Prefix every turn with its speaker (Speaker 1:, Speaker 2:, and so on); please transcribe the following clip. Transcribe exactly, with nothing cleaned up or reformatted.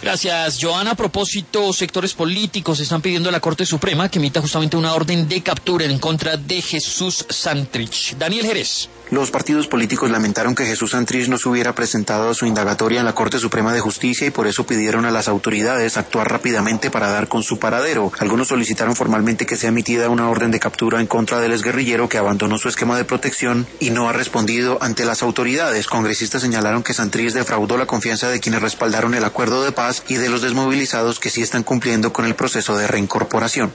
Speaker 1: Gracias, Joana. A propósito, sectores políticos están pidiendo a la Corte Suprema que emita justamente una orden de captura en contra de Jesús Santrich. Daniel Jerez.
Speaker 2: Los partidos políticos lamentaron que Jesús Santrich no se hubiera presentado a su indagatoria en la Corte Suprema de Justicia y por eso pidieron a las autoridades actuar rápidamente para dar con su paradero. Algunos solicitaron formalmente que sea emitida una orden de captura en contra del exguerrillero que abandonó su esquema de protección y no ha respondido ante las autoridades. Congresistas señalaron que Santrich defraudó la confianza de quienes respaldaron el acuerdo de paz y de los desmovilizados que sí están cumpliendo con el proceso de reincorporación.